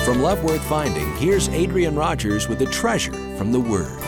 From Love Worth Finding, here's Adrian Rogers with a treasure from the Word.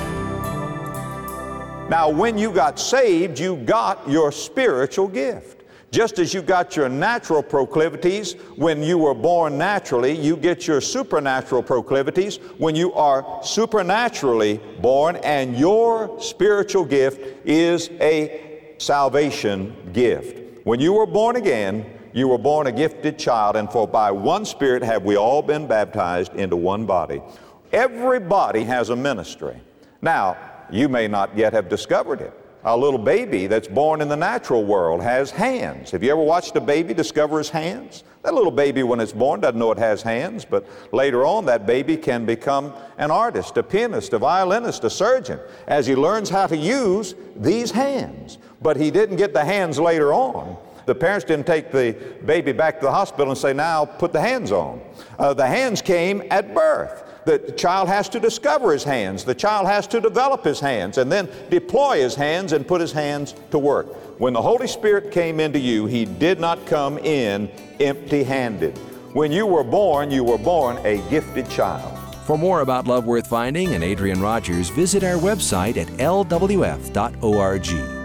Now, when you got saved, you got your spiritual gift. Just as you got your natural proclivities when you were born naturally, you get your supernatural proclivities when you are supernaturally born, and your spiritual gift is a salvation gift. When you were born again, you were born a gifted child, and for by one Spirit have we all been baptized into one body. Everybody has a ministry. Now, you may not yet have discovered it. A little baby that's born in the natural world has hands. Have you ever watched a baby discover his hands? That little baby, when it's born, doesn't know it has hands, but later on that baby can become an artist, a pianist, a violinist, a surgeon, as he learns how to use these hands. But he didn't get the hands later on. The parents didn't take the baby back to the hospital and say, now put the hands on. The hands came at birth. The child has to discover his hands. The child has to develop his hands and then deploy his hands and put his hands to work. When the Holy Spirit came into you, He did not come in empty-handed. When you were born a gifted child. For more about Love Worth Finding and Adrian Rogers, visit our website at lwf.org.